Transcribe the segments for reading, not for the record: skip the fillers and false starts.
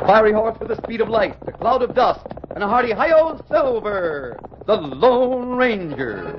fiery horse with the speed of light, a cloud of dust, and a hearty hi-yo Silver, the Lone Ranger.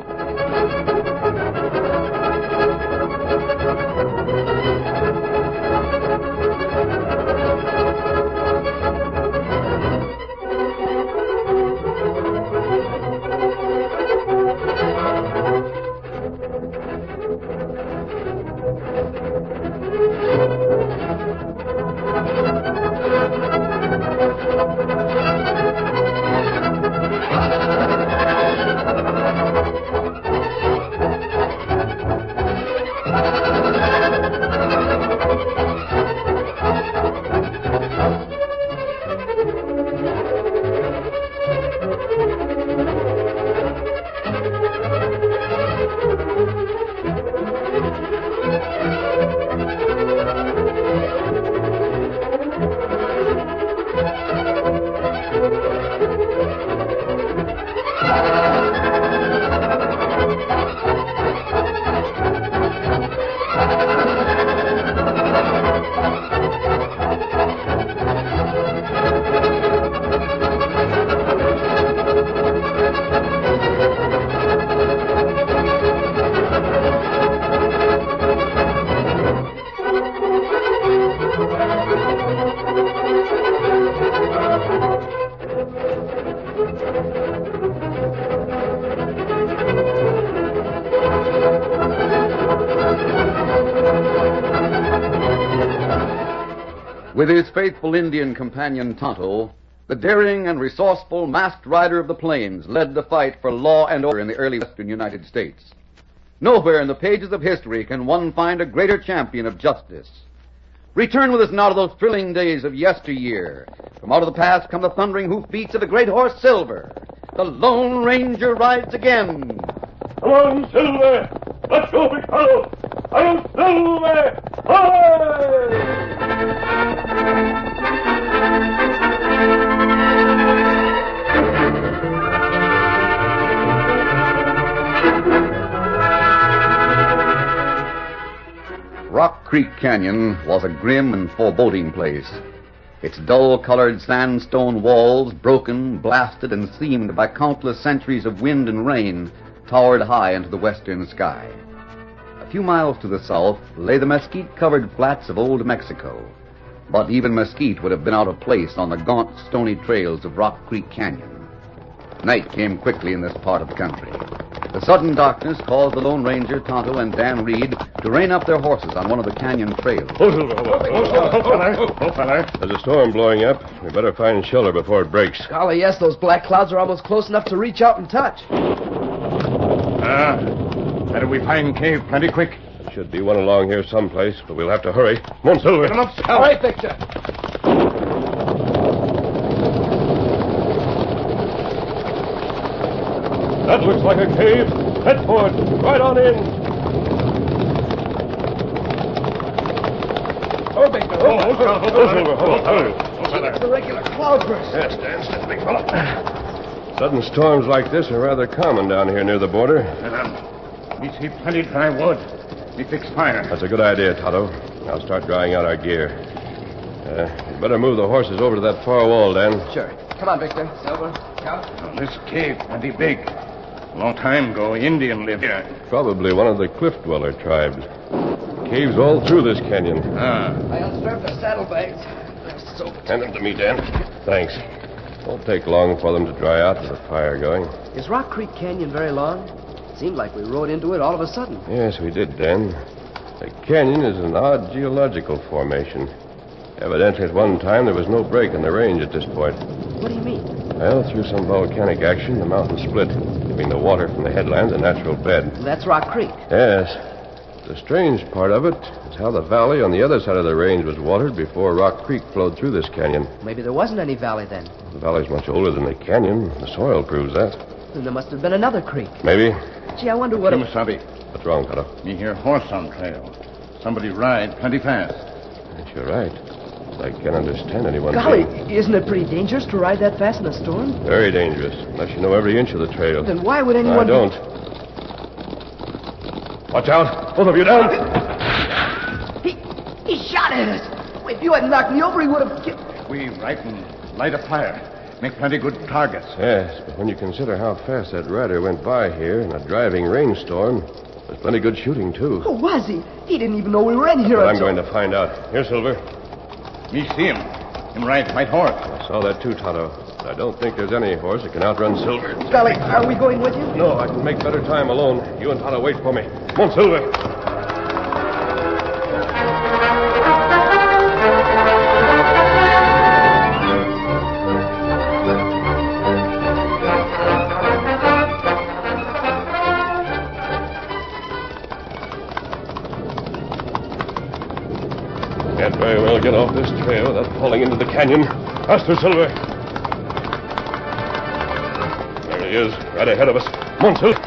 With his faithful Indian companion Tonto, the daring and resourceful masked rider of the plains led the fight for law and order in the early western United States. Nowhere in the pages of history can one find a greater champion of justice. Return with us now to those thrilling days of yesteryear. From out of the past come the thundering hoofbeats of the great horse Silver. The Lone Ranger rides again. Come on, Silver! Let's go, big fellow! I'm Silver! Hi! Rock Creek Canyon was a grim and foreboding place. Its dull-colored sandstone walls, broken, blasted, and seamed by countless centuries of wind and rain, towered high into the western sky. A few miles to the south lay the mesquite-covered flats of Old Mexico. But even mesquite would have been out of place on the gaunt, stony trails of Rock Creek Canyon. Night came quickly in this part of the country. The sudden darkness caused the Lone Ranger, Tonto, and Dan Reed to rein up their horses on one of the canyon trails. There's a storm blowing up. We better find shelter before it breaks. Golly, yes, those black clouds are almost close enough to reach out and touch. Better we find cave plenty quick. Should be one along here someplace, but we'll have to hurry. Come on, Silver. Get him up, Scout. All right, Victor. That looks like a cave. Head for it. Right on in. Oh, Victor. Silver. It's a regular cloudburst. Yes, Dan, step, big fella. Sudden storms like this are rather common down here near the border. We see plenty dry wood. We fix fire. That's a good idea, Tonto. I'll start drying out our gear. You'd better move the horses over to that far wall, Dan. Sure. Come on, Victor. Silver. Scout. This cave plenty big. A long time ago, Indian lived here. Probably one of the cliff dweller tribes. Caves all through this canyon. Ah. I unstrapped our saddlebags. They're soaked. Hand them to me, Dan. Thanks. Won't take long for them to dry out with the fire going. Is Rock Creek Canyon very long? Seemed like we rode into it all of a sudden. Yes, we did, Dan. The canyon is an odd geological formation. Evidently, at one time, there was no break in the range at this point. What do you mean? Well, through some volcanic action, the mountain split, giving the water from the headlands a natural bed. That's Rock Creek. Yes. The strange part of it is how the valley on the other side of the range was watered before Rock Creek flowed through this canyon. Maybe there wasn't any valley then. The valley's much older than the canyon. The soil proves that. Then there must have been another creek. Maybe. Gee, I wonder what... Kimasabi. What's wrong, Tonto? Me hear horse on trail. Somebody ride plenty fast. You're right. I can't understand anyone. Golly, isn't it pretty dangerous to ride that fast in a storm? Very dangerous, unless you know every inch of the trail. Then why would anyone... I don't. Watch out. Both of you down. He shot at us. If you hadn't knocked me over, he would have... We right and light a fire. Make plenty good targets. Yes, but when you consider how fast that rider went by here in a driving rainstorm, there's plenty good shooting, too. Oh, was he? He didn't even know we were in here. Well, I'm going to find out. Here, Silver. Me see him. Him ride white horse. I saw that, too, Tonto. I don't think there's any horse that can outrun Silver. Golly, are we going with you? No, I can make better time alone. You and Tonto wait for me. Come on, Silver. Can't very well get off this trail without falling into the canyon. Faster, Silver. There he is, right ahead of us. Come on, Silver.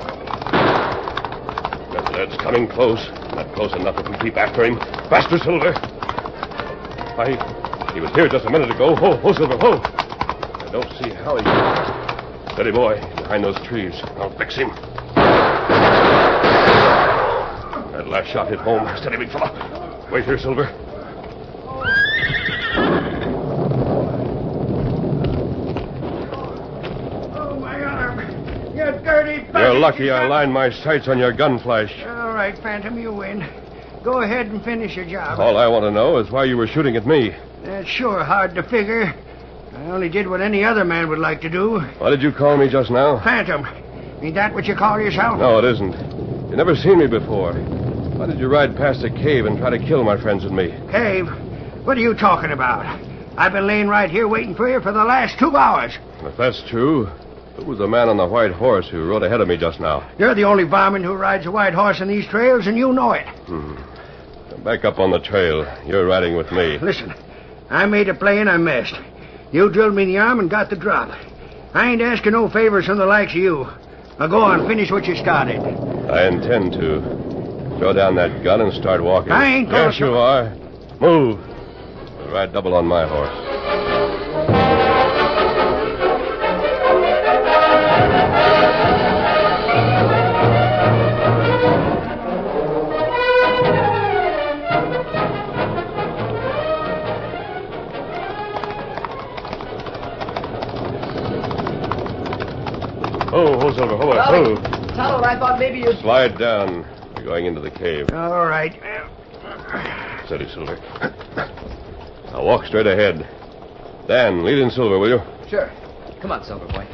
That's coming close. Not close enough if we keep after him. Faster, Silver. He was here just a minute ago. Ho, Silver, ho. I don't see how he... Steady, boy. Behind those trees. I'll fix him. That last shot hit home. Steady, big fella. Wait here, Silver. You're lucky I lined my sights on your gun flash. All right, Phantom, you win. Go ahead and finish your job. All I want to know is why you were shooting at me. That's sure hard to figure. I only did what any other man would like to do. What did you call me just now? Phantom. Ain't that what you call yourself? No, it isn't. You've never seen me before. Why did you ride past a cave and try to kill my friends and me? Cave? What are you talking about? I've been laying right here waiting for you for the last 2 hours. If that's true, who was the man on the white horse who rode ahead of me just now? You're the only varmint who rides a white horse in these trails, and you know it. Come back up on the trail. You're riding with me. Listen, I made a play and I missed. You drilled me in the arm and got the drop. I ain't asking no favors from the likes of you. Now go on, finish what you started. I intend to. Throw down that gun and start walking. I ain't going Yes, you are. Move. You'll ride double on my horse. Oh, Silver, hold on. Golly, Tonto, I thought maybe you... Slide down. We're going into the cave. All right. Steady, Silver. Now walk straight ahead. Dan, lead in, Silver, will you? Sure. Come on, Silver Boy.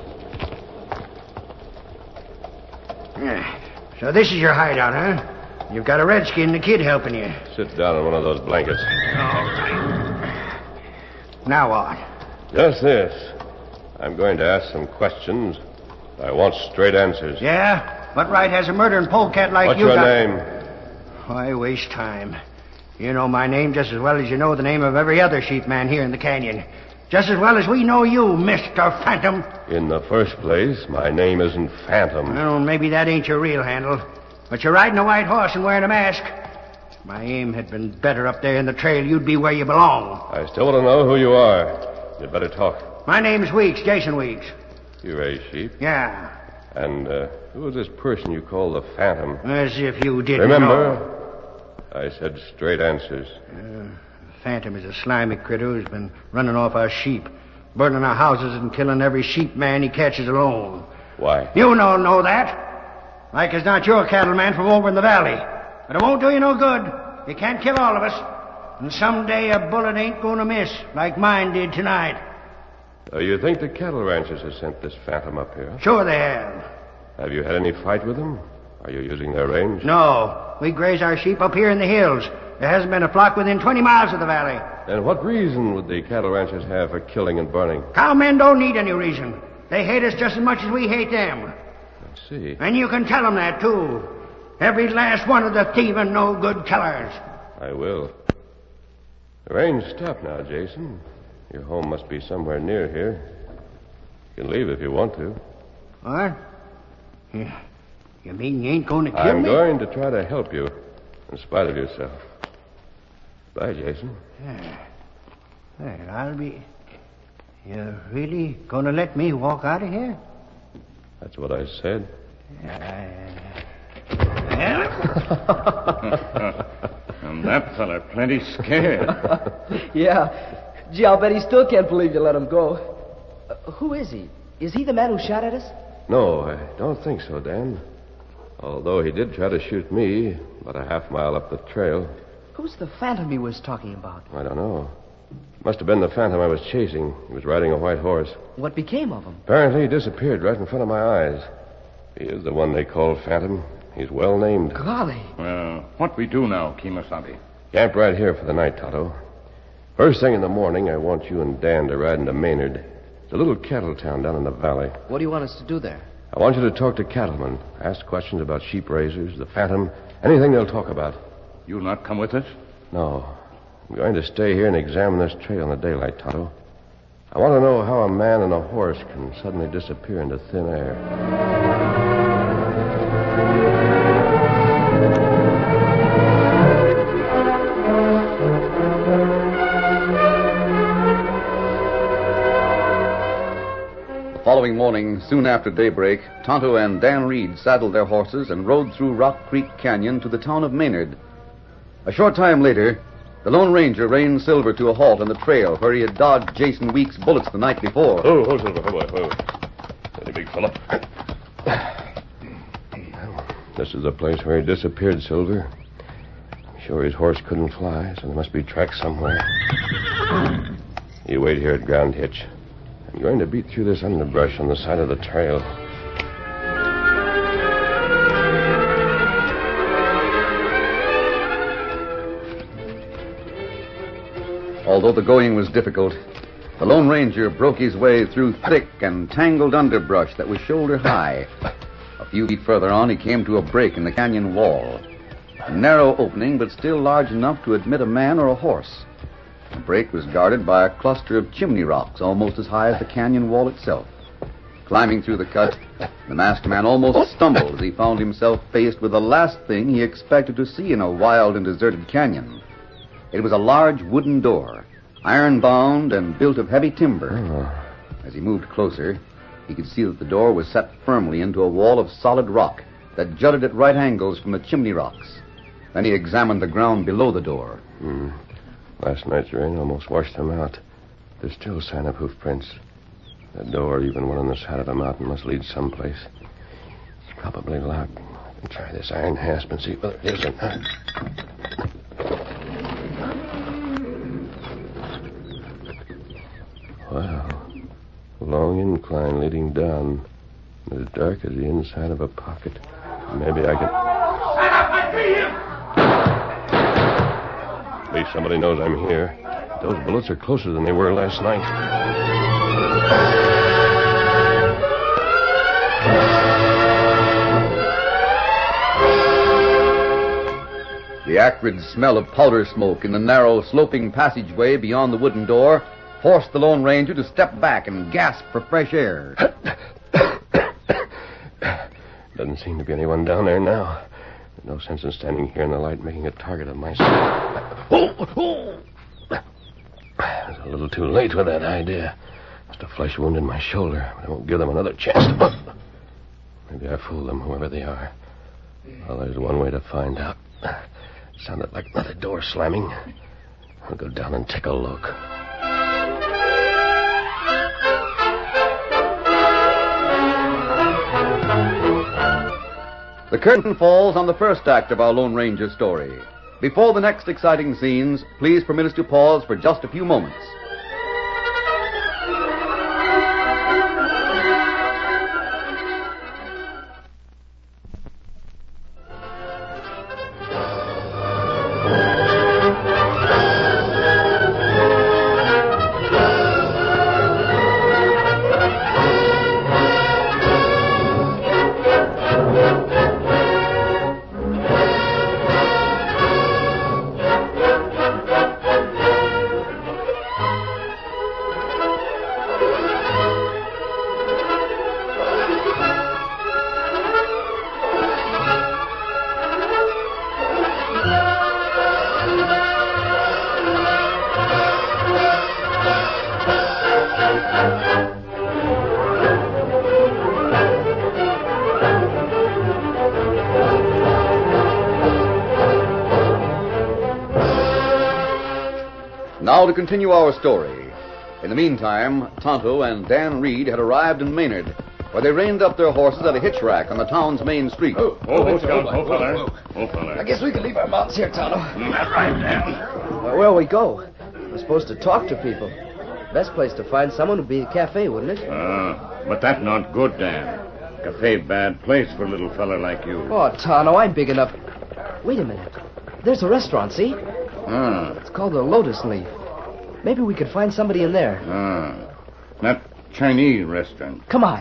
So this is your hideout, huh? You've got a redskin and a kid helping you. Sit down on one of those blankets. All right. Now what? Just this. I'm going to ask some questions. I want straight answers. Yeah? What right has a murdering polecat like What's you your got... name? Why waste time? You know my name just as well as you know the name of every other sheep man here in the canyon. Just as well as we know you, Mr. Phantom. In the first place, my name isn't Phantom. Well, maybe that ain't your real handle. But you're riding a white horse and wearing a mask. If my aim had been better up there in the trail, you'd be where you belong. I still want to know who you are. You'd better talk. My name's Weeks, Jason Weeks. You raise sheep? Yeah. And who is this person you call the Phantom? As if you didn't Remember, know. I said straight answers. Phantom is a slimy critter who's been running off our sheep, burning our houses and killing every sheep man he catches alone. Why? You don't know that. Like as not your cattleman from over in the valley. But it won't do you no good. You can't kill all of us. And someday a bullet ain't going to miss like mine did tonight. You think the cattle ranchers have sent this Phantom up here? Sure they have. Have you had any fight with them? Are you using their range? No. We graze our sheep up here in the hills. There hasn't been a flock within 20 miles of the valley. And what reason would the cattle ranchers have for killing and burning? Cowmen don't need any reason. They hate us just as much as we hate them. I see. And you can tell them that, too. Every last one of the thieving, no-good killers. I will. The rain's stopped now, Jason. Your home must be somewhere near here. You can leave if you want to. What? You mean you ain't going to kill I'm me? going to try to help you, in spite of yourself. Bye, Jason. Well, I'll be... You really going to let me walk out of here? That's what I said. And that feller plenty scared. Yeah. Gee, I'll bet he still can't believe you let him go. Who is he? Is he the man who shot at us? No, I don't think so, Dan. Although he did try to shoot me about a half mile up the trail. Who's the phantom he was talking about? I don't know. Must have been the phantom I was chasing. He was riding a white horse. What became of him? Apparently he disappeared right in front of my eyes. He is the one they call Phantom. He's well named. Golly. Well, what we do now, Kemosabe? Camp right here for the night, Tonto. First thing in the morning, I want you and Dan to ride into Maynard. It's a little cattle town down in the valley. What do you want us to do there? I want you to talk to cattlemen. Ask questions about sheep raisers, the Phantom, anything they'll talk about. You'll not come with us? No. I'm going to stay here and examine this trail in the daylight, Tonto. I want to know how a man and a horse can suddenly disappear into thin air. The following morning, soon after daybreak, Tonto and Dan Reed saddled their horses and rode through Rock Creek Canyon to the town of Maynard. A short time later, the Lone Ranger reined Silver to a halt on the trail where he had dodged Jason Weeks' bullets the night before. Oh, Silver, oh. Steady, big fella. This is the place where he disappeared, Silver. I'm sure his horse couldn't fly, so there must be tracks somewhere. You wait here at Ground Hitch. I'm going to beat through this underbrush on the side of the trail. Although the going was difficult, the Lone Ranger broke his way through thick and tangled underbrush that was shoulder high. A few feet further on, he came to a break in the canyon wall. A narrow opening, but still large enough to admit a man or a horse. The break was guarded by a cluster of chimney rocks almost as high as the canyon wall itself. Climbing through the cut, the masked man almost stumbled as he found himself faced with the last thing he expected to see in a wild and deserted canyon. It was a large wooden door, iron-bound and built of heavy timber. As he moved closer, he could see that the door was set firmly into a wall of solid rock that jutted at right angles from the chimney rocks. Then he examined the ground below the door. Last night's rain almost washed them out. There's still a sign of hoof prints. That door, even one on the side of the mountain, must lead someplace. It's probably locked. I can try this iron hasp and see whether it is or not. Wow. A long incline leading down. As dark as the inside of a pocket. Maybe I can... Stand up! I see him! At least somebody knows I'm here. Those bullets are closer than they were last night. The acrid smell of powder smoke in the narrow, sloping passageway beyond the wooden door forced the Lone Ranger to step back and gasp for fresh air. Doesn't seem to be anyone down there now. There's no sense in standing here in the light making a target of myself. I was a little too late with that idea. Just a flesh wound in my shoulder, but I won't give them another chance. Maybe I fooled them, whoever they are. Well, there's one way to find out. It sounded like another door slamming. I'll go down and take a look. The curtain falls on the first act of our Lone Ranger story. Before the next exciting scenes, please permit us to pause for just a few moments. now to continue our story. In the meantime, Tonto and Dan Reed had arrived in Maynard, where they reined up their horses at a hitch rack on the town's main street. feller. I guess we can leave our mounts here, Tonto. That's right, Dan. Where'll we go? We're supposed to talk to people. Best place to find someone would be a cafe, wouldn't it? But that's not good, Dan. Cafe bad place for a little fella like you. Oh, Tonto, I'm big enough. Wait a minute. There's a restaurant, see? It's called the Lotus Leaf. Maybe we could find somebody in there. That Chinese restaurant. Come on.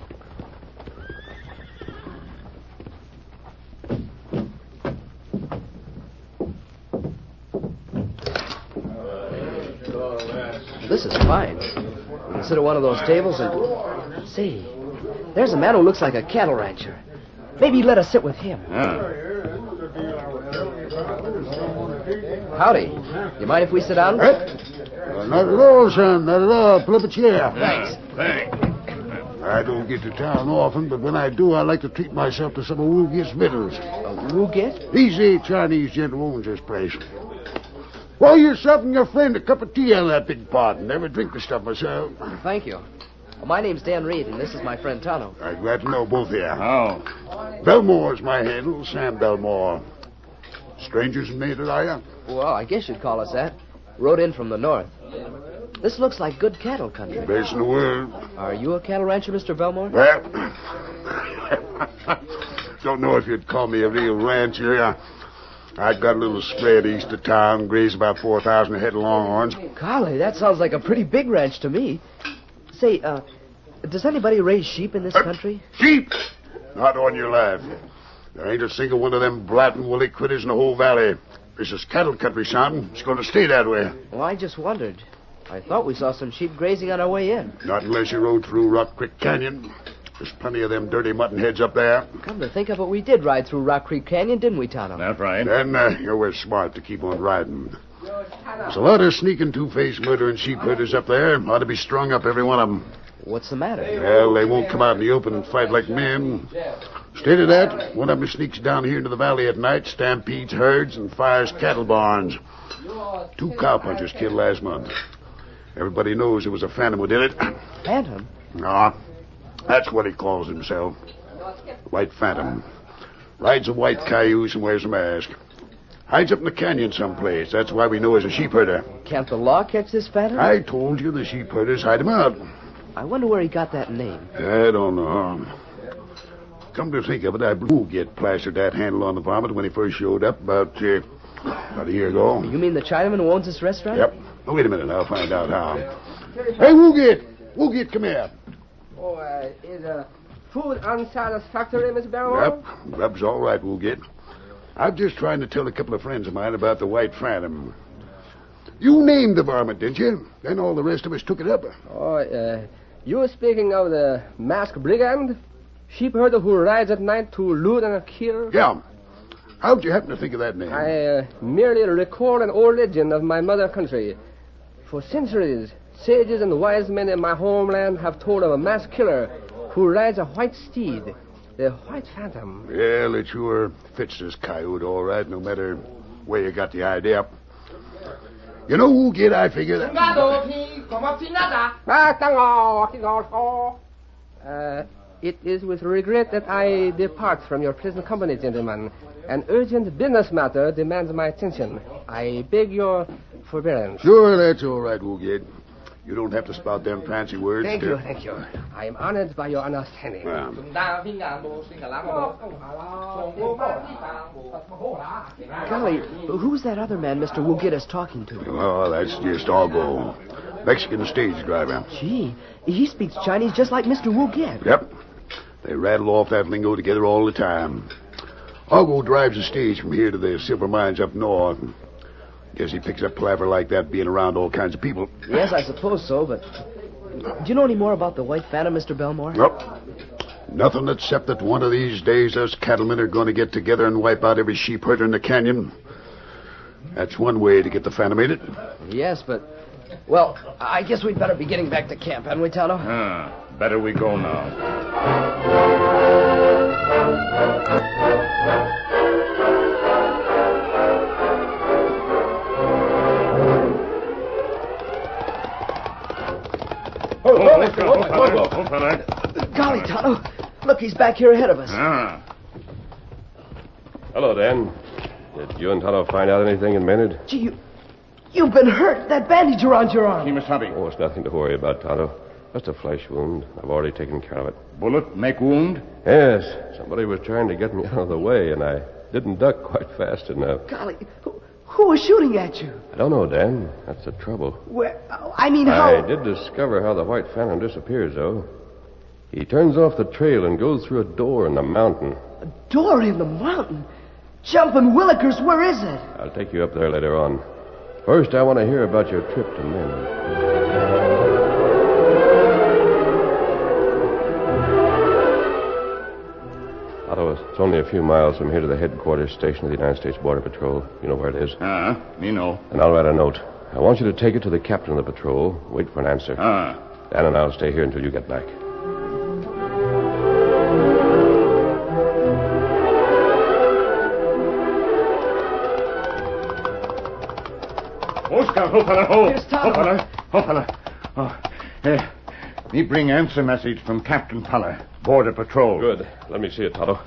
This is fine. We can sit at one of those tables and... See, there's a man who looks like a cattle rancher. Maybe let us sit with him. Howdy. You mind if we sit down? Not at all, son. Not at all. Pull up a chair. Thanks. Thanks. I don't get to town often, but when I do, I like to treat myself to some of Woogit's victuals. Woogit? He's the Chinese gent who owns this place. Pour yourself and your friend a cup of tea out of that big pot. And never drink the stuff myself. Thank you. Well, my name's Dan Reed, and this is my friend Tonto. I'm glad to know both of you. Oh. Belmore's my handle, Sam Belmore. Strangers in Maynard, are you? Well, I guess you'd call us that. Rode in from the north. This looks like good cattle country. Best in the world. Are you a cattle rancher, Mr. Belmore? Well, don't know if you'd call me a real rancher. I got a little spread east of town, graze about 4,000 head of longhorns. Golly, that sounds like a pretty big ranch to me. Say, does anybody raise sheep in this country? Sheep? Not on your life. There ain't a single one of them blatting woolly critters in the whole valley. This is cattle country, son. It's going to stay that way. Well, I just wondered. I thought we saw some sheep grazing on our way in. Not unless you rode through Rock Creek Canyon. There's plenty of them dirty mutton heads up there. Come to think of it, we did ride through Rock Creek Canyon, didn't we, Tonto? That's right. Then you were smart to keep on riding. There's a lot of sneaking, two-faced, murdering sheep herders up there. Ought to be strung up, every one of them. What's the matter? Well, they won't come out in the open and fight like men. Instead of that, one of them sneaks down here into the valley at night, stampedes herds, and fires cattle barns. 2 cowpunchers killed last month. Everybody knows it was a phantom who did it. Phantom? No, that's what he calls himself. White Phantom. Rides a white cayuse and wears a mask. Hides up in the canyon someplace. That's why we know he's a sheep herder. Can't the law catch this phantom? I told you the sheep herders hide him out. I wonder where he got that name. I don't know. Come to think of it, I blew get plastered that handle on the varmint when he first showed up about a year ago. You mean the Chinaman who owns this restaurant? Yep. Oh, wait a minute. I'll find out how. Hey, Woogit! Woogit, come here. Oh, is food unsatisfactory, Miss Barrymore? Yep. Rub's all right, Woogit. I'm just trying to tell a couple of friends of mine about the White Phantom. You named the varmint, didn't you? Then all the rest of us took it up. Oh, you were speaking of the masked brigand? Sheep herder who rides at night to loot and kill? Yeah. How'd you happen to think of that name? I merely recall an old legend of my mother country. For centuries, sages and wise men in my homeland have told of a masked killer who rides a white steed, the White Phantom. Well, it sure fits this coyote all right, no matter where you got the idea. You know, Woogit, I figure that... It is with regret that I depart from your pleasant company, gentlemen. An urgent business matter demands my attention. I beg your forbearance. Sure, that's all right, Woogit. You don't have to spout them fancy words. Thank you. I am honored by your understanding. Golly, who's that other man Mr. Woogit is talking to? Oh, that's just Argo. Mexican stage driver. Gee, he speaks Chinese just like Mr. Woogit. Yep. They rattle off that lingo together all the time. Argo drives the stage from here to the silver mines up north. Guess he picks up palaver like that being around all kinds of people. Yes, I suppose so, but... Do you know any more about the White Phantom, Mr. Belmore? Nope. Nothing except that one of these days us cattlemen are going to get together and wipe out every sheep herder in the canyon. That's one way to get the Phantom, ain't it? Yes, but... Well, I guess we'd better be getting back to camp, hadn't we, Tonto? Better we go now. He's back here ahead of us. Ah. Hello, Dan. Did you and Tonto find out anything in Maynard? Gee, you've been hurt. That bandage around your arm. Kimasabi. Oh, it's nothing to worry about, Tonto. Just a flesh wound. I've already taken care of it. Bullet make wound? Yes. Somebody was trying to get me out of the way, and I didn't duck quite fast enough. Golly, who was shooting at you? I don't know, Dan. That's the trouble. Where? I mean, how? I did discover how the White Phantom disappears, though. He turns off the trail and goes through a door in the mountain. A door in the mountain? Jumping Willikers, where is it? I'll take you up there later on. First, I want to hear about your trip to Maynard. Otto, it's only a few miles from here to the headquarters station of the United States Border Patrol. You know where it is? Me know. And I'll write a note. I want you to take it to the captain of the patrol. Wait for an answer. Dan and I'll stay here until you get back. Oh, Scout, fella, Here's Tonto. Me bring answer message from Captain Puller, Border Patrol. Good. Let me see it, Tonto.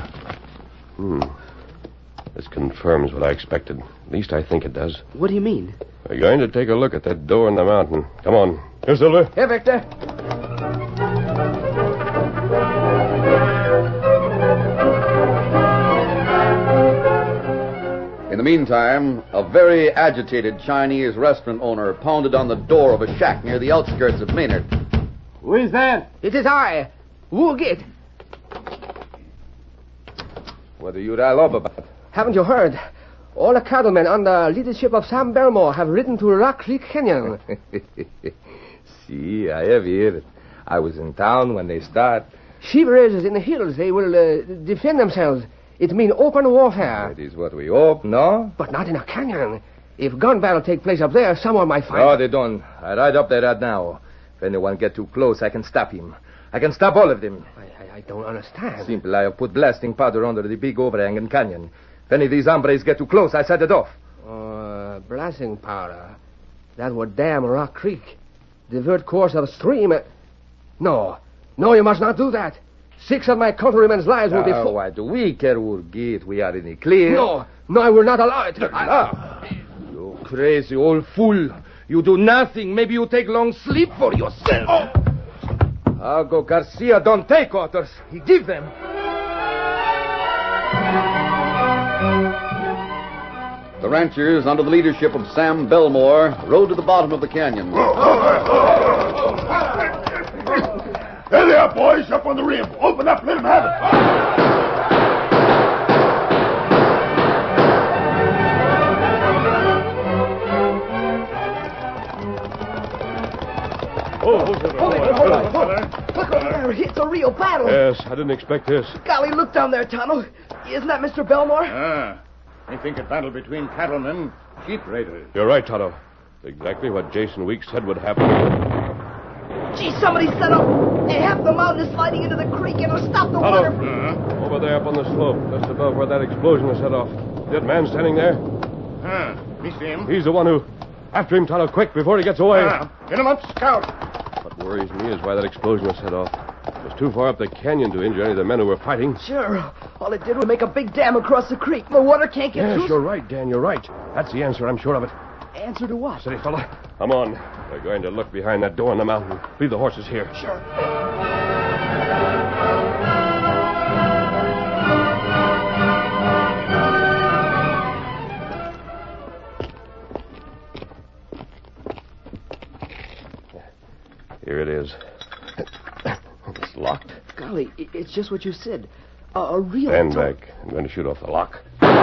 This confirms what I expected. At least I think it does. What do you mean? We're going to take a look at that door in the mountain. Come on. Here, Silver. Here, Victor. In the meantime, a very agitated Chinese restaurant owner pounded on the door of a shack near the outskirts of Maynard. Who is that? It is I, Wu Git. What do you dial up about? Haven't you heard? All the cattlemen under leadership of Sam Belmore have ridden to Rock Creek Canyon. See, I have heard. I was in town when they start. Sheep raisers in the hills, they will defend themselves. It means open warfare. That is what we hope, no? But not in a canyon. If gun battle take place up there, someone might find... No, they don't. I ride up there right now. If anyone get too close, I can stop him. I can stop all of them. I don't understand. Simple. I have put blasting powder under the big overhanging canyon. If any of these hombres get too close, I set it off. Blasting powder. That would dam Rock Creek. Divert course of the stream. No, you must not do that. 6 of my countrymen's lives will be... Why do we care, Urgit? We are in the clear. No, I will not allow it. You crazy old fool. You do nothing. Maybe you take long sleep for yourself. Algo Garcia don't take orders. He give them. The ranchers, under the leadership of Sam Belmore, rode to the bottom of the canyon. There they are, boys, up on the rim. Open up, let them have it. Hold on. Look over there. It's a real battle. Yes, I didn't expect this. Golly, look down there, Tonto. Isn't that Mr. Belmore? I think a battle between cattlemen, sheep raiders. You're right, Tonto. Exactly what Jason Weeks said would happen. Gee, somebody set up. Half the mountain is sliding into the creek, and it'll stop the water. Over there up on the slope, just above where that explosion was set off. That man standing there? Me see him. He's the one who... After him, Tonto, quick, before he gets away. Get him up, Scout. What worries me is why that explosion was set off. It was too far up the canyon to injure any of the men who were fighting. Sure. All it did was make a big dam across the creek. The water can't get through. Yes, you're right, Dan, you're right. That's the answer, I'm sure of it. Answer to what? Steady, fella. Come on. We're going to look behind that door in the mountain. Leave the horses here. Sure. Here it is. It's locked. Golly, it's just what you said. A real... Stand back. I'm going to shoot off the lock.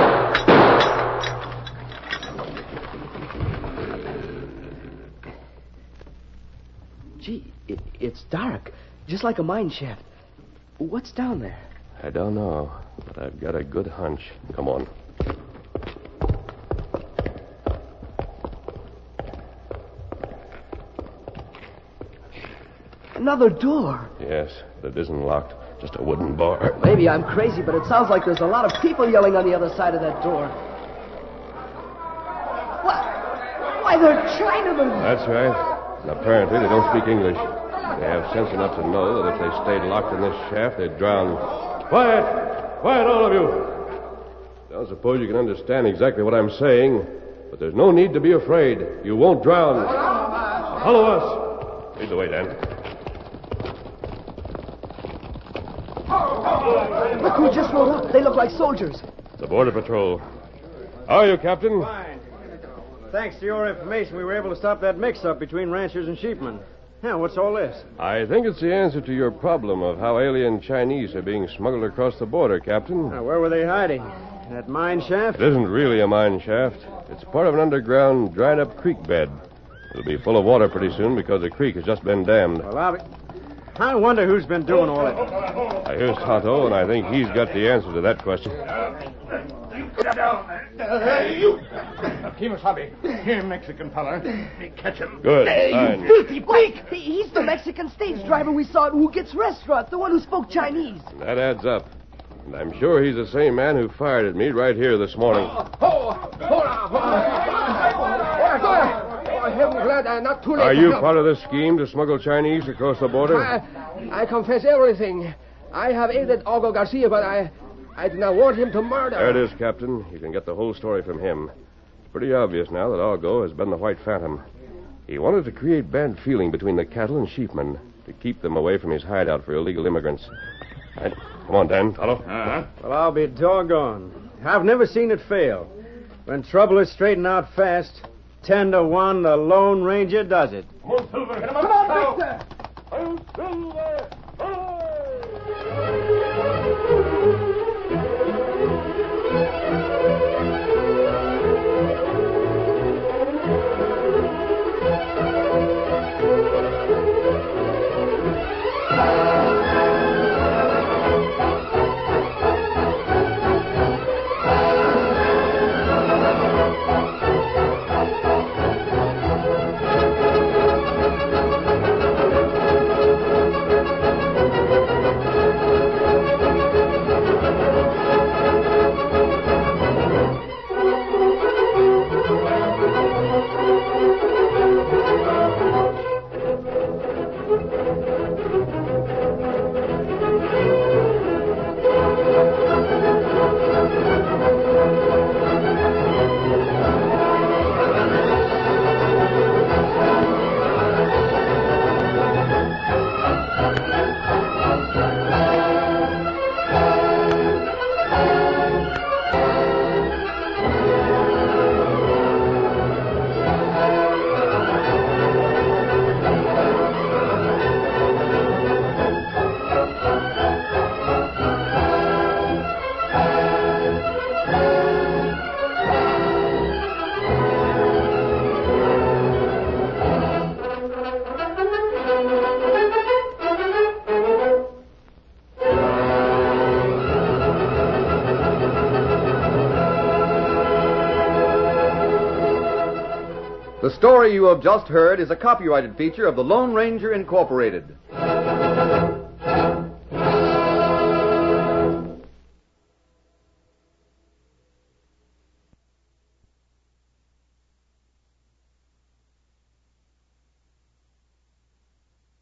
Gee, it's dark. Just like a mine shaft. What's down there? I don't know, but I've got a good hunch. Come on. Another door. Yes, but it isn't locked. Just a wooden bar. Maybe I'm crazy, but it sounds like there's a lot of people yelling on the other side of that door. Why, they're Chinamen. That's right. And apparently they don't speak English. They have sense enough to know that if they stayed locked in this shaft, they'd drown. Quiet! Quiet, all of you! Don't suppose you can understand exactly what I'm saying, but there's no need to be afraid. You won't drown. Follow us. Lead the way, Dan. Look who just rode up. They look like soldiers. The Border Patrol. How are you, Captain? Fine. Thanks to your information, we were able to stop that mix-up between ranchers and sheepmen. Now, what's all this? I think it's the answer to your problem of how alien Chinese are being smuggled across the border, Captain. Now, where were they hiding? That mine shaft? It isn't really a mine shaft. It's part of an underground, dried-up creek bed. It'll be full of water pretty soon because the creek has just been dammed. Well, I wonder who's been doing all that. Here's Tonto, and I think he's got the answer to that question. Hey, you! Kemosabe. Here, Mexican fella. Catch him. Good. Fine. Filthy Blake! He's the Mexican stage driver we saw at Who Gets Restaurant, the one who spoke Chinese. That adds up. And I'm sure he's the same man who fired at me right here this morning. I'm glad I'm not too late. Are you part of this scheme to smuggle Chinese across the border? I confess everything. I have aided Algo Garcia, but I do not want him to murder. There it is, Captain. You can get the whole story from him. It's pretty obvious now that Algo has been the White Phantom. He wanted to create bad feeling between the cattle and sheepmen to keep them away from his hideout for illegal immigrants. Right. Come on, Dan. Follow. Well, I'll be doggone. I've never seen it fail. When trouble is straightened out fast, 10 to 1, the Lone Ranger does it. Come on, Victor! The story you have just heard is a copyrighted feature of the Lone Ranger Incorporated.